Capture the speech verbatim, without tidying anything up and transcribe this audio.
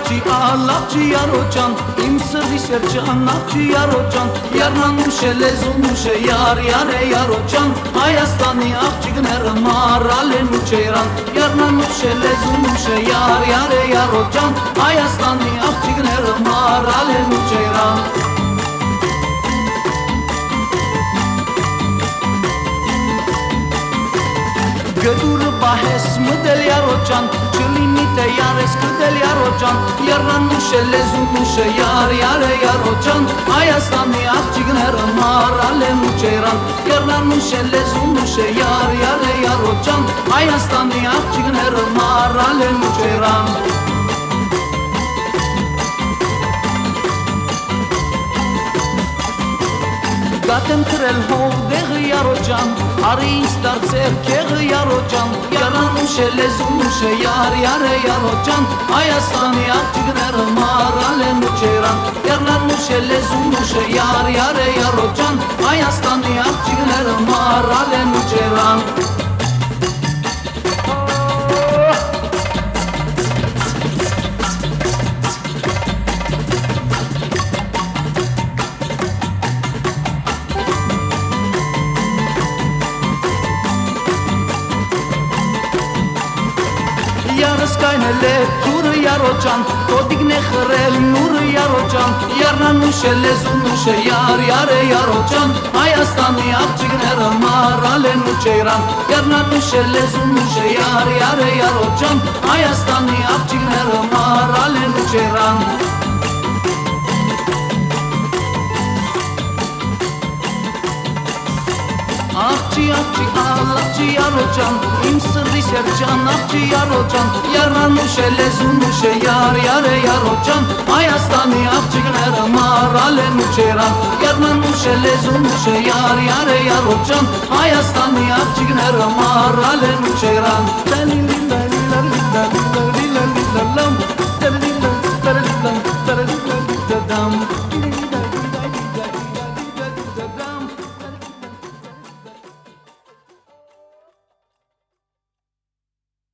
աղջի ալաղջի արոջան իմ սրտիս երջան աղջի արոջան Եռնան ուշե լեզուն ուշե յար յար է արոջան Հայաստանի աղջիկները մարալ են ուչերան Եռնան ուշե լեզուն ուշե յար յար է արոջան Հայաստանի աղջիկները մարալ են ուչերան Գդուրը բահես մդել յարոջան Չլինի թե յարես կդել յարոջան Եռնան ուշե լեզուն ուշե յար յար է յարոջան Հայաստանի աղջիկները մարալ են ուչերան Եռնան ուշե լեզուն ուշե յար յար է յարոջան Հայաստանի աղջիկները մարալ են ուչերան Գատեմ կրել հով դեղը յարոջան Արի ինձ դարձեր կեղը յարոջան Եռնան ուշե լեզուն ուշե յար յար է յարոջան Հայաստանի աղջիկները մարալ են ուչերան Եռնան ուշե լեզուն ուշե յար յար է յարոջան Հայաստանի աղջիկները մարալ են ուչերան Յարս կայնել է թուրը յարոջան Կոդիգն է խրել նուրը յարոջան Եռնան ուշե լեզուն ուշե յար յար է յարոջան Հայաստանի աղջիկները մարալ են ուչերան Եռնան ուշե լեզուն ուշե յար յար է յարոջան Հայաստանի աղջիկները մարալ են ուչերան Աղջի աղջի ալաղջի արոջան Իմ սրտիս երջան աղջի արոջան Եռնան ուշե լեզուն ուշե յար յար է յարոջան Հայաստանի աղջիկները մարալ են ուչերան Եռնան ուշե լեզուն ուշե յար յար է յարոջան Հայաստանի աղջիկները մարալ են ուչերան